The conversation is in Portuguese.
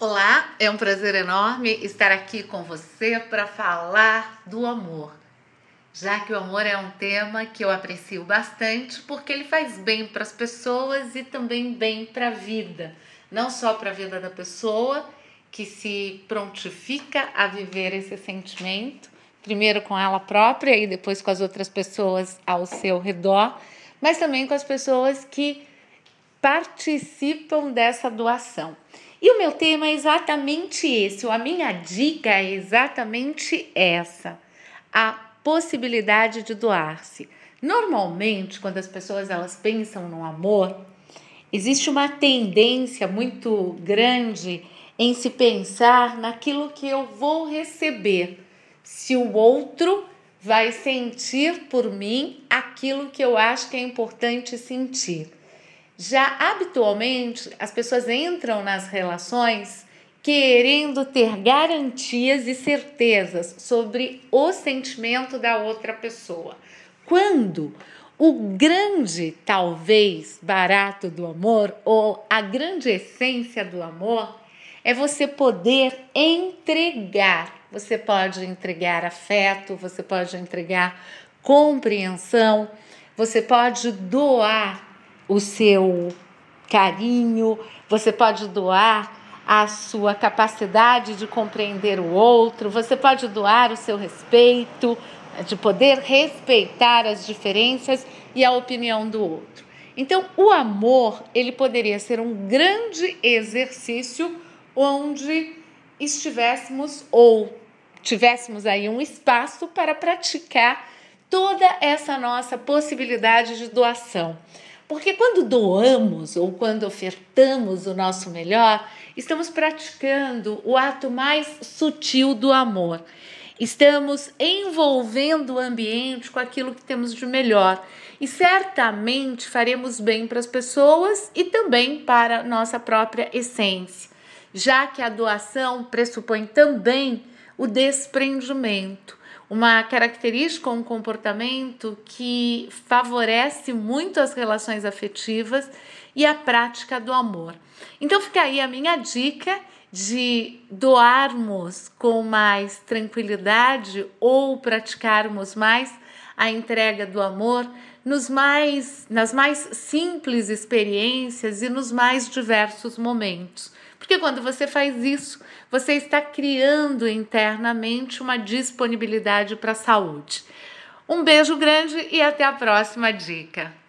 Olá, é um prazer enorme estar aqui com você para falar do amor, já que o amor é um tema que eu aprecio bastante porque ele faz bem para as pessoas e também bem para a vida, não só para a vida da pessoa que se prontifica a viver esse sentimento, primeiro com ela própria e depois com as outras pessoas ao seu redor, mas também com as pessoas que participam dessa doação. E o meu tema é exatamente esse, a minha dica é exatamente essa, a possibilidade de doar-se. Normalmente, quando as pessoas elas pensam no amor, existe uma tendência muito grande em se pensar naquilo que eu vou receber, se o outro vai sentir por mim aquilo que eu acho que é importante sentir. Já habitualmente as pessoas entram nas relações querendo ter garantias e certezas sobre o sentimento da outra pessoa. Quando o grande, talvez, barato do amor, ou a grande essência do amor, é você poder entregar. Você pode entregar afeto, você pode entregar compreensão, você pode doar o seu carinho, você pode doar a sua capacidade de compreender o outro, você pode doar o seu respeito, de poder respeitar as diferenças e a opinião do outro. Então, o amor, ele poderia ser um grande exercício onde estivéssemos ou tivéssemos aí um espaço para praticar toda essa nossa possibilidade de doação. Porque quando doamos ou quando ofertamos o nosso melhor, estamos praticando o ato mais sutil do amor. Estamos envolvendo o ambiente com aquilo que temos de melhor. E certamente faremos bem para as pessoas e também para a nossa própria essência, já que a doação pressupõe também o desprendimento, uma característica, um comportamento que favorece muito as relações afetivas e a prática do amor. Então fica aí a minha dica de doarmos com mais tranquilidade ou praticarmos mais a entrega do amor nas mais simples experiências e nos mais diversos momentos. Porque quando você faz isso, você está criando internamente uma disponibilidade para a saúde. Um beijo grande e até a próxima dica.